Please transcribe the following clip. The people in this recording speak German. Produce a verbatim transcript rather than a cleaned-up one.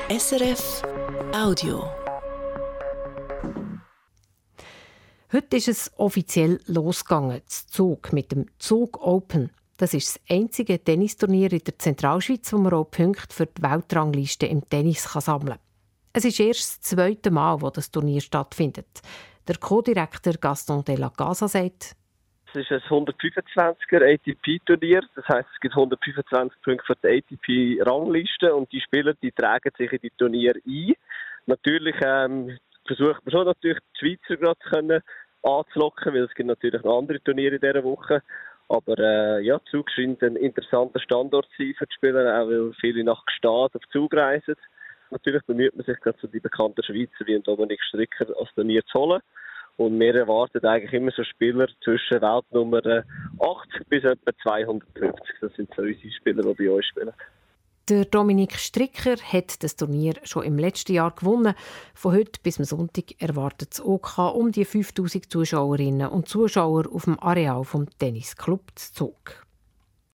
S R F Audio. Heute ist es offiziell losgegangen, das Zug mit dem Zug Open. Das ist das einzige Tennisturnier in der Zentralschweiz, wo man auch Punkte für die Weltrangliste im Tennis sammeln kann. Es ist erst das zweite Mal, wo das Turnier stattfindet. Der Co-Direktor Gaston de la Casa sagt: Es ist ein hundertfünfundzwanziger A T P-Turnier. Das heisst, es gibt hundertfünfundzwanzig Punkte für die A T P-Rangliste und die Spieler die tragen sich in die Turniere ein. Natürlich ähm, versucht man schon natürlich die Schweizer gerade zu können anzulocken, weil es gibt natürlich noch andere Turniere in dieser Woche. Aber äh, ja, Zug scheint ein interessanter Standort zu sein für die Spieler, auch weil viele nach Gstaad auf Zug reisen. Natürlich bemüht man sich gerade so die bekannten Schweizer wie Dominik Stricker als Turnier zu holen. Und wir erwarten eigentlich immer so Spieler zwischen Weltnummer achtzig bis etwa zweihundertfünfzig. Das sind so unsere Spieler, die bei uns spielen. Der Dominik Stricker hat das Turnier schon im letzten Jahr gewonnen. Von heute bis am Sonntag erwartet das O K um die fünftausend Zuschauerinnen und Zuschauer auf dem Areal vom Tennisclub Zug.